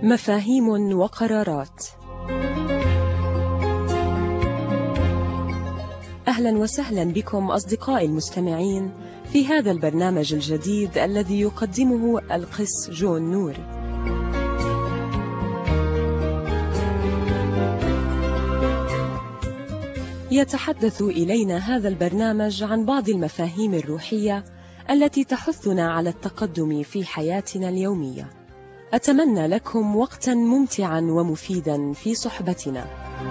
مفاهيم وقرارات. أهلا وسهلا بكم أصدقائي المستمعين في هذا البرنامج الجديد الذي يقدمه القس جون نور. يتحدث إلينا هذا البرنامج عن بعض المفاهيم الروحية التي تحثنا على التقدم في حياتنا اليومية. أتمنى لكم وقتا ممتعا ومفيدا في صحبتنا.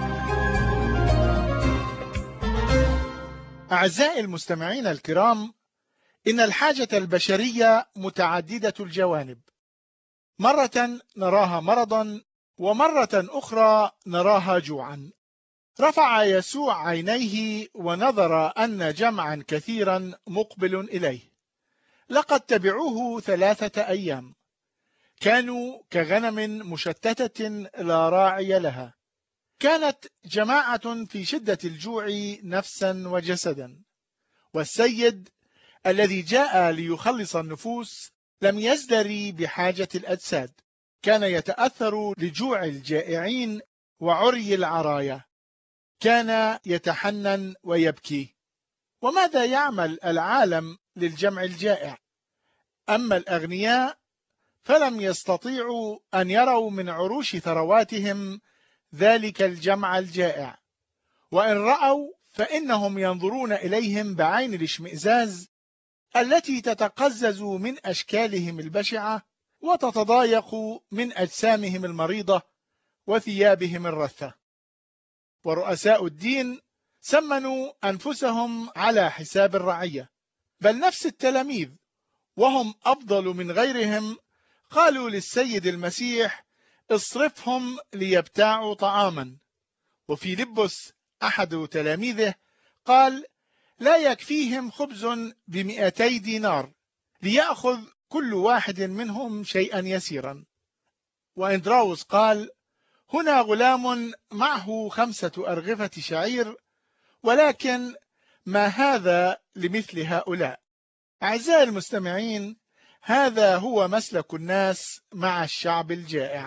أعزائي المستمعين الكرام، إن الحاجة البشرية متعددة الجوانب، مرة نراها مرضا ومرة أخرى نراها جوعا. رفع يسوع عينيه ونظر أن جمعا كثيرا مقبل إليه، لقد تبعوه 3 أيام، كانوا كغنم مشتتة لا راعي لها. كانت جماعة في شدة الجوع نفسا وجسدا، والسيد الذي جاء ليخلص النفوس لم يزدري بحاجة الأجساد، كان يتأثر لجوع الجائعين وعري العرايا، كان يتحنن ويبكي. وماذا يعمل العالم للجمع الجائع؟ أما الأغنياء فلم يستطيعوا أن يروا من عروش ثرواتهم ذلك الجمع الجائع، وإن رأوا فإنهم ينظرون إليهم بعين الاشمئزاز التي تتقزز من أشكالهم البشعة وتتضايق من أجسامهم المريضة وثيابهم الرثة. ورؤساء الدين سمنوا أنفسهم على حساب الرعية، بل نفس التلاميذ وهم أفضل من غيرهم قالوا للسيد المسيح: اصرفهم ليبتاعوا طعاما. وفيلبس أحد تلاميذه قال: لا يكفيهم خبز ب200 دينار ليأخذ كل واحد منهم شيئا يسيرا. وإندراوس قال: هنا غلام معه 5 أرغفة شعير، ولكن ما هذا لمثل هؤلاء؟ أعزائي المستمعين، هذا هو مسلك الناس مع الشعب الجائع.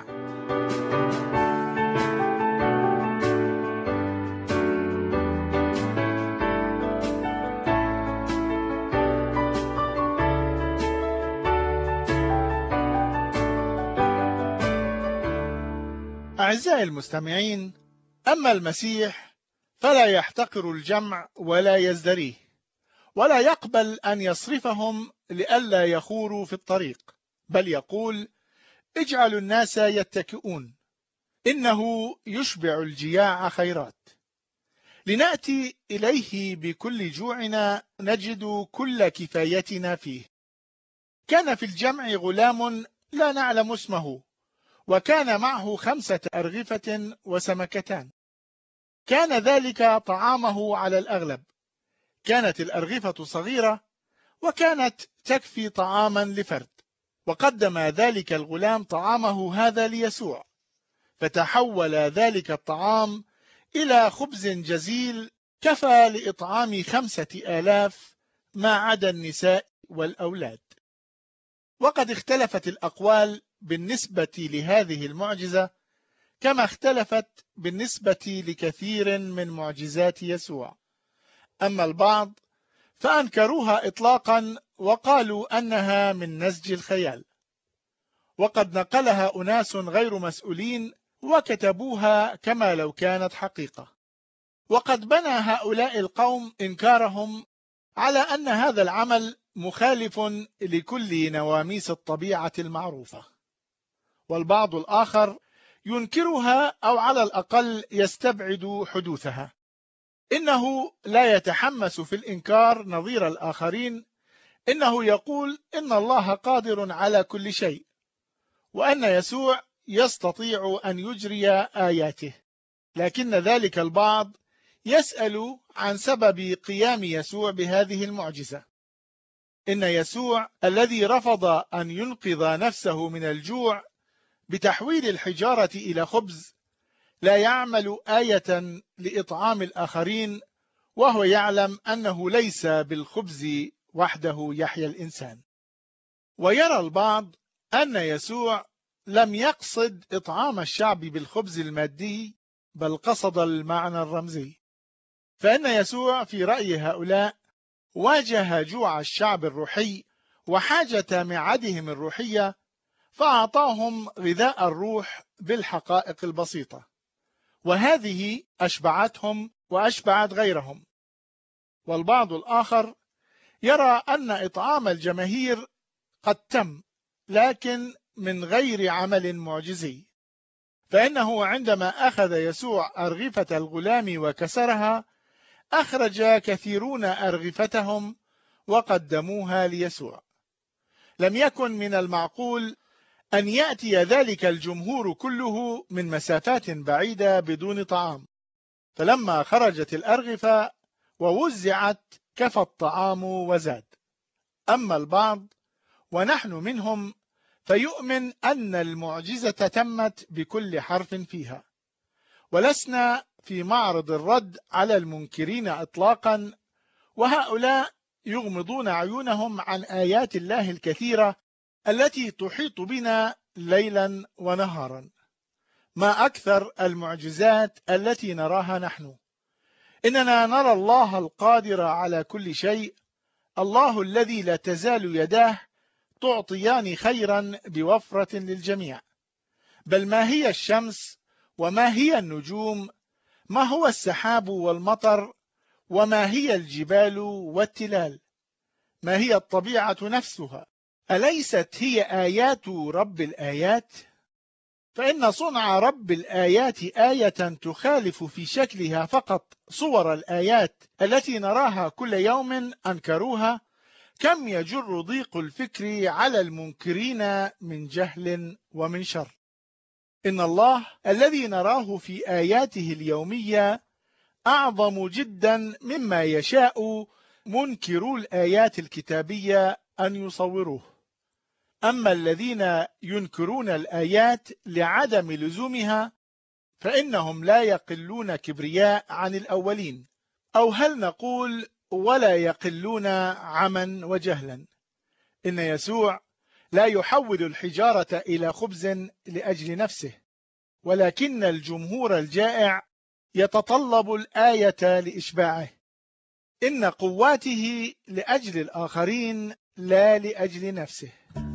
أعزائي المستمعين، أما المسيح فلا يحتقر الجمع ولا يزدريه، ولا يقبل أن يصرفهم لئلا يخوروا في الطريق، بل يقول: اجعلوا الناس يتكئون، إنه يشبع الجياع خيرات. لنأتي إليه بكل جوعنا نجد كل كفايتنا فيه. كان في الجمع غلام لا نعلم اسمه، وكان معه 5 أرغفة وسمكتان. كان ذلك طعامه على الأغلب. كانت الأرغفة صغيرة وكانت تكفي طعاما لفرد. وقدم ذلك الغلام طعامه هذا ليسوع، فتحول ذلك الطعام إلى خبز جزيل كفى لإطعام 5000 ما عدا النساء والأولاد. وقد اختلفت الأقوال بالنسبة لهذه المعجزة، كما اختلفت بالنسبة لكثير من معجزات يسوع. أما البعض فأنكروها إطلاقا وقالوا أنها من نسج الخيال، وقد نقلها أناس غير مسؤولين وكتبوها كما لو كانت حقيقة. وقد بنى هؤلاء القوم إنكارهم على أن هذا العمل مخالف لكل نواميس الطبيعة المعروفة. والبعض الآخر ينكرها أو على الأقل يستبعد حدوثها. إنه لا يتحمس في الإنكار نظير الآخرين. إنه يقول إن الله قادر على كل شيء، وأن يسوع يستطيع أن يجري آياته. لكن ذلك البعض يسأل عن سبب قيام يسوع بهذه المعجزة. إن يسوع الذي رفض أن ينقذ نفسه من الجوع بتحويل الحجارة إلى خبز لا يعمل آية لإطعام الآخرين، وهو يعلم أنه ليس بالخبز وحده يحيا الإنسان. ويرى البعض أن يسوع لم يقصد إطعام الشعب بالخبز المادي، بل قصد المعنى الرمزي. فإن يسوع في رأي هؤلاء واجه جوع الشعب الروحي وحاجة معدهم الروحية، فأعطاهم غذاء الروح بالحقائق البسيطة، وهذه أشبعتهم وأشبعت غيرهم. والبعض الآخر يرى أن إطعام الجماهير قد تم، لكن من غير عمل معجزي، فإنه عندما أخذ يسوع أرغفة الغلام وكسرها، أخرج كثيرون أرغفتهم وقدموها ليسوع. لم يكن من المعقول أن يأتي ذلك الجمهور كله من مسافات بعيدة بدون طعام، فلما خرجت الأرغفة ووزعت كفى الطعام وزاد. أما البعض ونحن منهم فيؤمن أن المعجزة تمت بكل حرف فيها، ولسنا في معرض الرد على المنكرين إطلاقا، وهؤلاء يغمضون عيونهم عن آيات الله الكثيرة التي تحيط بنا ليلا ونهارا. ما أكثر المعجزات التي نراها نحن. إننا نرى الله القادر على كل شيء، الله الذي لا تزال يداه تعطيان خيرا بوفرة للجميع. بل ما هي الشمس وما هي النجوم، ما هو السحاب والمطر، وما هي الجبال والتلال، ما هي الطبيعة نفسها، أليست هي آيات رب الآيات؟ فإن صنع رب الآيات آية تخالف في شكلها فقط صور الآيات التي نراها كل يوم أنكروها، كم يجر ضيق الفكر على المنكرين من جهل ومن شر. إن الله الذي نراه في آياته اليومية أعظم جدا مما يشاء منكرو الآيات الكتابية أن يصوروه. أما الذين ينكرون الآيات لعدم لزومها فإنهم لا يقلون كبرياء عن الأولين، أو هل نقول ولا يقلون عما وجهلا. إن يسوع لا يحول الحجارة إلى خبز لأجل نفسه، ولكن الجمهور الجائع يتطلب الآية لإشباعه. إن قواته لأجل الآخرين لا لأجل نفسه.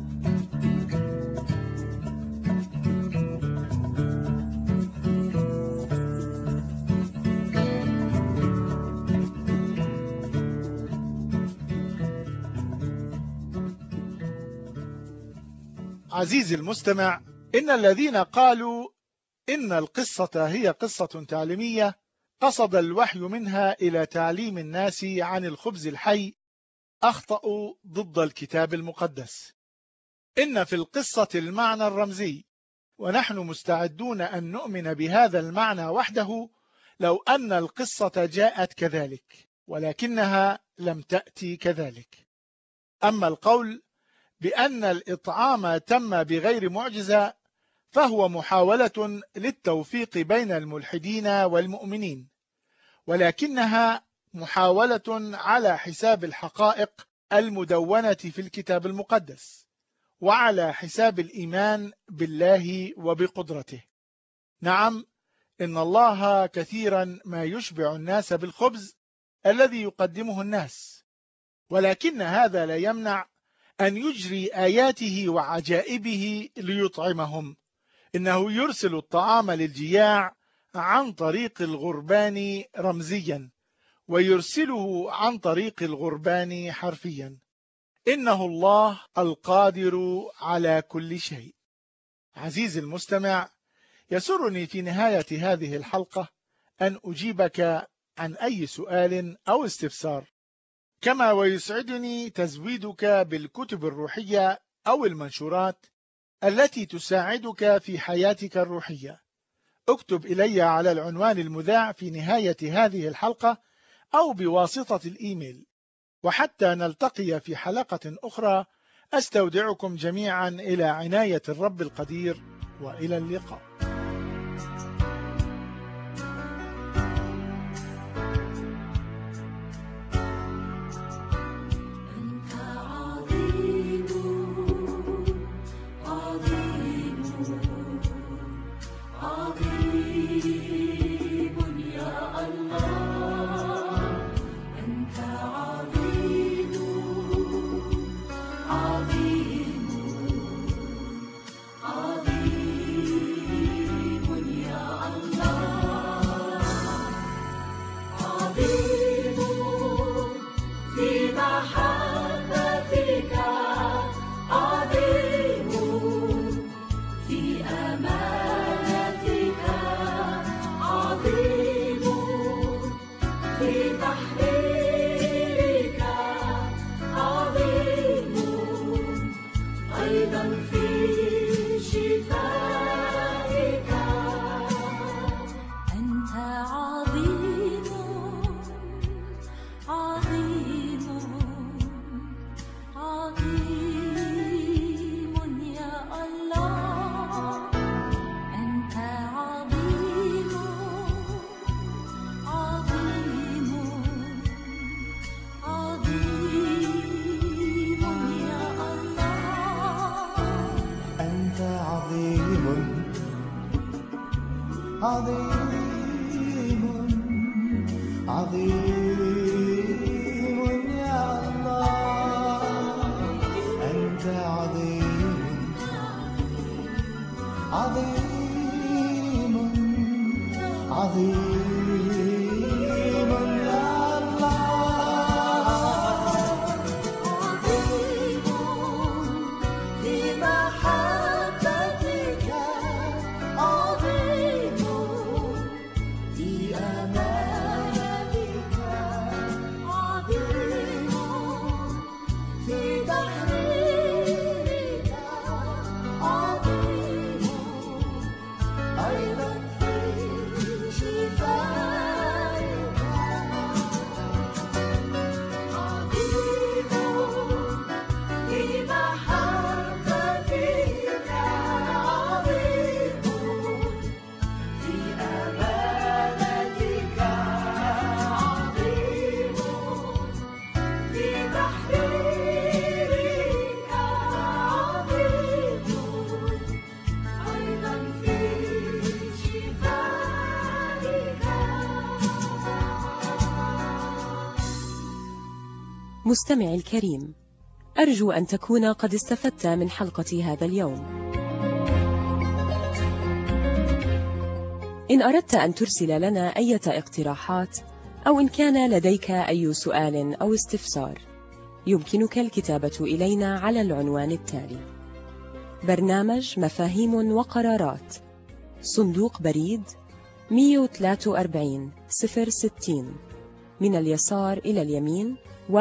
عزيزي المستمع، إن الذين قالوا إن القصة هي قصة تعليمية قصد الوحي منها إلى تعليم الناس عن الخبز الحي أخطأوا ضد الكتاب المقدس. إن في القصة المعنى الرمزي، ونحن مستعدون أن نؤمن بهذا المعنى وحده لو أن القصة جاءت كذلك، ولكنها لم تأتي كذلك. أما القول بأن الإطعام تم بغير معجزة فهو محاولة للتوفيق بين الملحدين والمؤمنين، ولكنها محاولة على حساب الحقائق المدونة في الكتاب المقدس، وعلى حساب الإيمان بالله وبقدرته. نعم، إن الله كثيرا ما يشبع الناس بالخبز الذي يقدمه الناس، ولكن هذا لا يمنع أن يجري آياته وعجائبه ليطعمهم. إنه يرسل الطعام للجياع عن طريق الغربان رمزيا، ويرسله عن طريق الغربان حرفيا. إنه الله القادر على كل شيء. عزيزي المستمع، يسرني في نهاية هذه الحلقة أن أجيبك عن أي سؤال أو استفسار، كما ويسعدني تزويدك بالكتب الروحية أو المنشورات التي تساعدك في حياتك الروحية. اكتب إلي على العنوان المذاع في نهاية هذه الحلقة أو بواسطة الإيميل. وحتى نلتقي في حلقة أخرى، أستودعكم جميعا إلى عناية الرب القدير، وإلى اللقاء. عظيم عظيم يا الله، أنت عظيم عظيم عظيم يا الله، عظيم في محبتك، عظيم في أمانتك، عظيم في تحريرك، عظيم أيضا في شفائك، عظيم في محبتك، عظيم في أمانتك، عظيم في تحريرك، عظيم أيضا في شفائك. مستمعي الكريم، أرجو أن تكون قد استفدت من حلقة هذا اليوم. إن أردت أن ترسل لنا أي اقتراحات أو إن كان لديك أي سؤال أو استفسار، يمكنك الكتابة إلينا على العنوان التالي: برنامج مفاهيم وقرارات، صندوق بريد 143 060، من اليسار إلى اليمين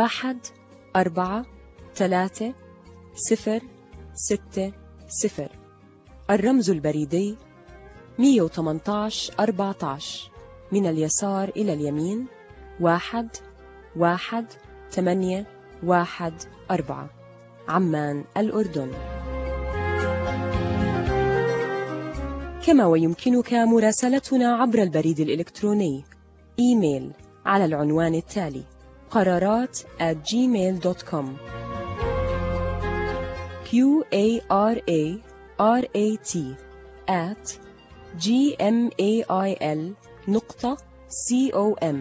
1436060. الرمز البريدي 118 14، من اليسار إلى اليمين 11814، عمان الأردن. كما ويمكنك مراسلتنا عبر البريد الإلكتروني إيميل على العنوان التالي: قرارات@gmail.com، QARARAT@gmail.com.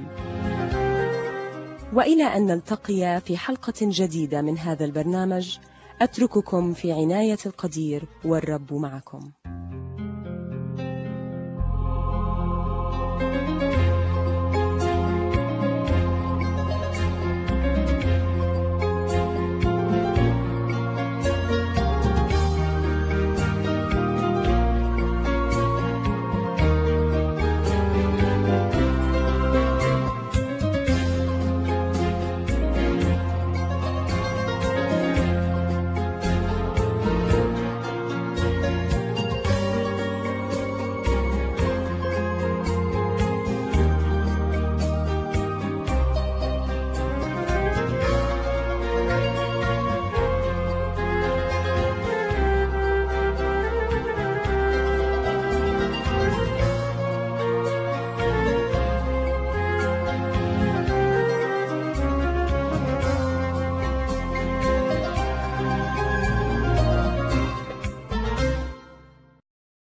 وإلى أن نلتقي في حلقة جديدة من هذا البرنامج، أترككم في عناية القدير، والرب معكم.